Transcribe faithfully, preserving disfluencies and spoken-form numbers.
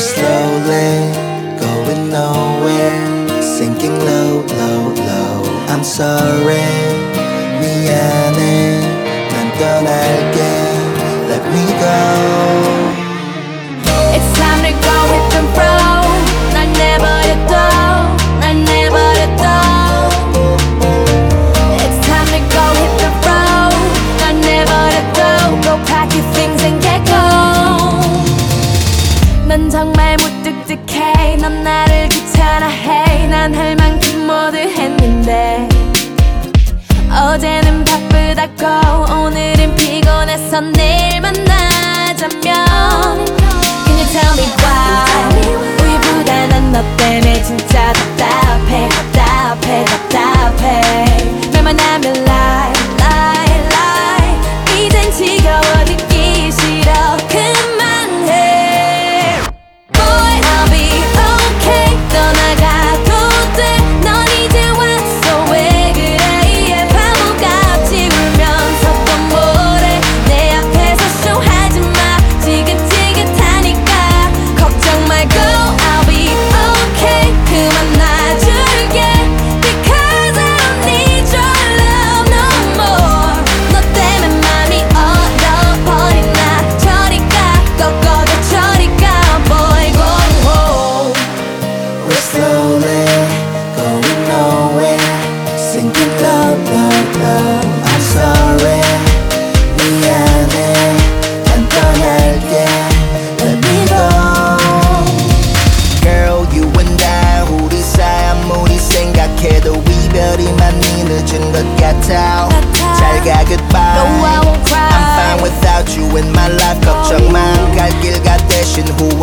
slowly going nowhere, sinking low, low, low. I'm sorry, 미안해, 난 떠날게. Let me go. It's time to go with the flow. 날 내버려둬, 날 내버려둬. It's time to go with the flow. 날 내버려둬. Go pack your things and get gone. 난 정말 무뚝뚝해. 넌 나를 귀찮아해. 난 할 만큼 모두 했는데 어제는 바쁘다고 오늘은 피곤해서 내일 만나자면 Can you tell me why 우유보다 난 너 때문에 진짜 답답해 답답해 답답해 말만 하면 lie lie lie 이젠 지겨워 듣기 싫어 그만해 Boy I'll be okay 떠나가도 돼 넌 이제 왔어 왜 그래 바보같이 울면서 또 뭐래 내 앞에서 쇼하지 마 지긋지긋하니까 걱정 말고 I'll be okay 그만 놔줄게 Because I don't need your love no more 너 때문에 맘이 얼어버린 나 저리 가 꺾어도 저리 가 boy go home We're slowly going nowhere, sinking low, low, low. I'm sorry, 미안해, 난 떠날게. Let me go. Girl, you and I, 우리 사이 아무리 생각해도 이별이 많이 늦은 것 같아. 잘 가, goodbye. No, I won't cry. I'm fine without you in my life. 걱정 마, 갈 길 가 대신 후회